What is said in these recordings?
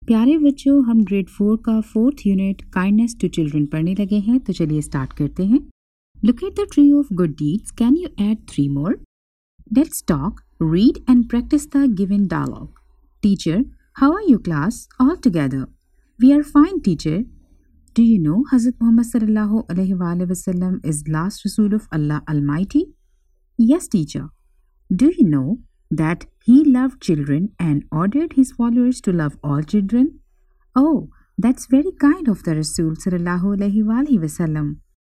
प्यारे बच्चों, हम ग्रेड 4 का 4th unit kindness to children पढ़ने लगे हैं, तो चलिए स्टार्ट करते हैं। Look at the tree of good deeds, can you add 3 more? Let's talk, read and practice the given dialogue. Teacher, how are you class? All together we are fine teacher. Do you know Hazrat Muhammad sallallahu alaihi wasallam is last Rasul of Allah Almighty? Yes, teacher. Do you know that he loved children and ordered his followers to love all children? Oh, that's very kind of the Rasul sallallahu alaihi wasallam.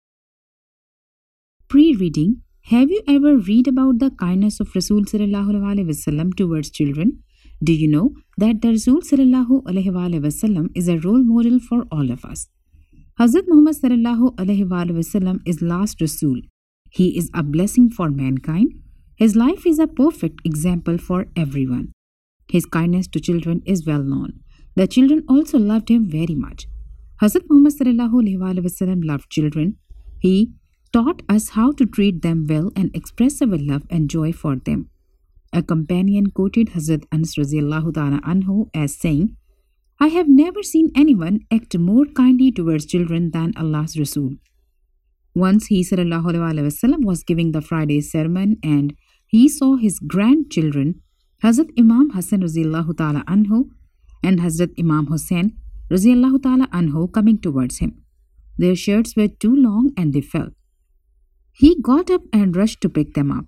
Pre-reading. Have you ever read about the kindness of Rasul sallallahu alaihi wasallam towards children? Do you know that the Rasul sallallahu alaihi wasallam is a role model for all of us? Hazrat Muhammad sallallahu alaihi wasallam is last Rasul. He is a blessing for mankind. His life is a perfect example for everyone. His kindness to children is well known. The children also loved him very much. Hazrat Muhammad sallallahu alaihi wasallam loved children. He taught us how to treat them well and express our love and joy for them. A companion quoted Hazrat Anas radhiyallahu ta'ala anhu as saying, I have never seen anyone act more kindly towards children than Allah's Rasul. Once he sallallahu alaihi wasallam was giving the Friday sermon and he saw his grandchildren, Hazrat Imam Hassan radhiyallahu ta'ala anhu and Hazrat Imam Hussain radhiyallahu ta'ala anhu coming towards him. Their shirts were too long and they fell. He got up and rushed to pick them up.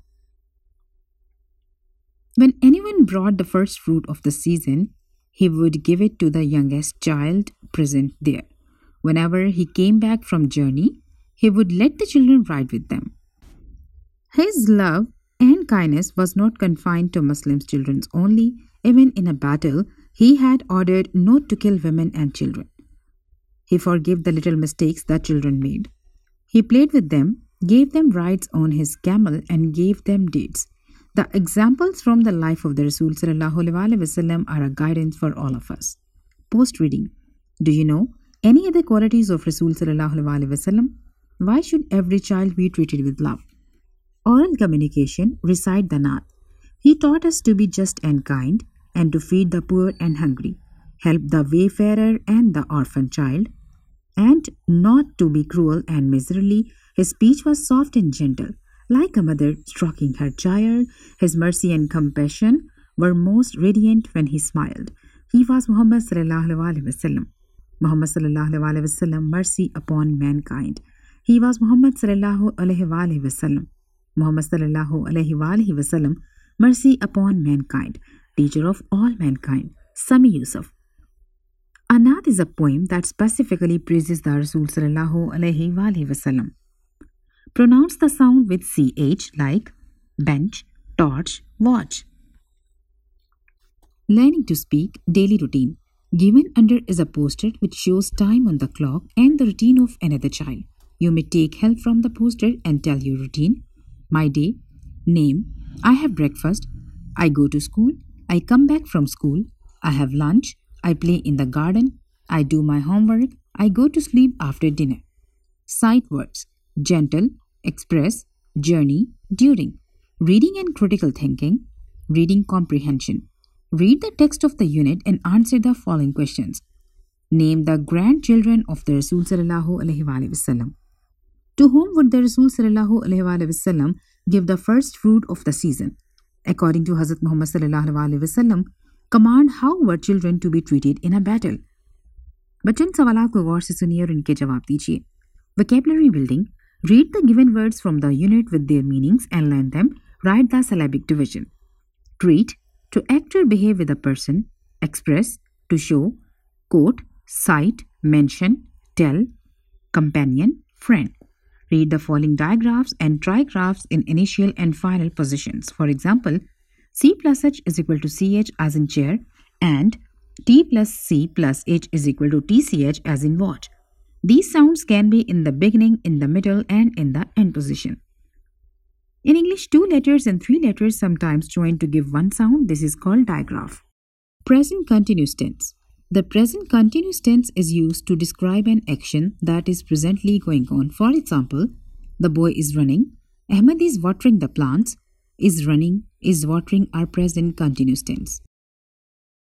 When anyone brought the first fruit of the season, he would give it to the youngest child present there. Whenever he came back from journey, he would let the children ride with them. His love and kindness was not confined to Muslims' children only. Even in a battle, he had ordered not to kill women and children. He forgave the little mistakes that children made. He played with them, gave them rides on his camel, and gave them dates. The examples from the life of the Rasul sallallahu alaihi wasallam are a guidance for all of us. Post reading. Do you know any other qualities of Rasul sallallahu alaihi wasallam? Why should every child be treated with love? Oral communication. Recite the Naat. He taught us to be just and kind, and to feed the poor and hungry, help the wayfarer and the orphan child, and not to be cruel and miserly. His speech was soft and gentle, like a mother stroking her child. His mercy and compassion were most radiant when he smiled. He was Muhammad sallallahu alaihi wasallam. Muhammad sallallahu alaihi wasallam, mercy upon mankind. He was Muhammad sallallahu alaihi wasallam. Muhammad sallallahu alaihi wasallam, mercy upon mankind. Teacher of all mankind. Sami Yusuf. A Naat is a poem that specifically praises the Rasul sallallahu alaihi wasallam. Pronounce the sound with ch like bench, torch, watch. Learning to speak. Daily routine. Given under is a poster which shows time on the clock and the routine of another child. You may take help from the poster and tell your routine. My day. Name. I have breakfast. I go to school. I come back from school. I have lunch. I play in the garden. I do my homework. I go to sleep after dinner. Sight words. Gentle, express, journey, during. Reading and critical thinking. Reading comprehension. Read the text of the unit and answer the following questions. Name the grandchildren of the Rasul sallallahu alaihi wasallam. To whom would the Rasul sallallahu alaihi wasallam give the first fruit of the season? According to Hazrat Muhammad sallallahu alaihi wasallam, command how were children to be treated in a battle? बच्चों, इन सवालात को गौर से सुनिए और इनके जवाब दीजिए. Vocabulary building. Read the given words from the unit with their meanings and learn them. Write the syllabic division. Treat. To act or behave with a person. Express. To show. Quote. Cite. Mention. Tell. Companion. Friend. Read the following digraphs and trigraphs in initial and final positions. For example, C plus H is equal to CH as in chair, and T plus C plus H is equal to TCH as in watch. These sounds can be in the beginning, in the middle, and in the end position. In English, 2 letters and 3 letters sometimes join to give one sound. This is called digraph. Present continuous tense. The present continuous tense is used to describe an action that is presently going on. For example, the boy is running. Ahmed is watering the plants. Is running, is watering are present continuous tense.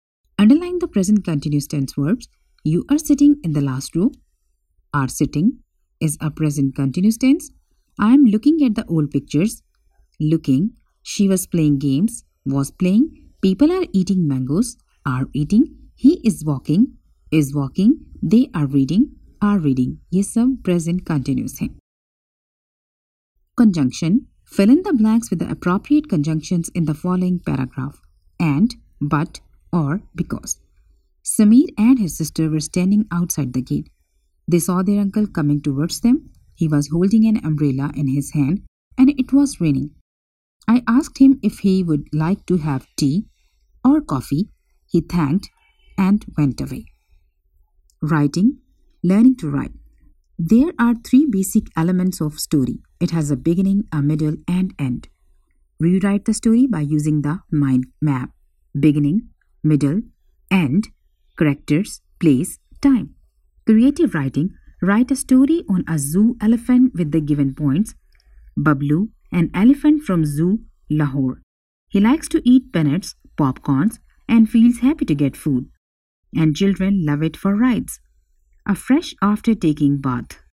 Underline the present continuous tense verbs. You are sitting in the last row. Are sitting is a present continuous tense. I am looking at the old pictures. Looking. She was playing games. Was playing. People are eating mangoes. Are eating. He is walking. Is walking. They are reading. Are reading. ये सब present continuous हैं. Conjunction. Fill in the blanks with the appropriate conjunctions in the following paragraph. And, but, or, because. Samir and his sister were standing outside the gate. They saw their uncle coming towards them. He was holding an umbrella in his hand and it was raining. I asked him if he would like to have tea or coffee. He thanked and went away. Writing. Learning to write. There are three basic elements of story. It has a beginning, a middle, and end. Rewrite the story by using the mind map. Beginning, middle, end, characters, place, time. Creative writing. Write a story on a zoo elephant with the given points. Bablu, an elephant from Zoo, Lahore. He likes to eat peanuts, popcorns, and feels happy to get food. And children love it for rides. A fresh after taking bath.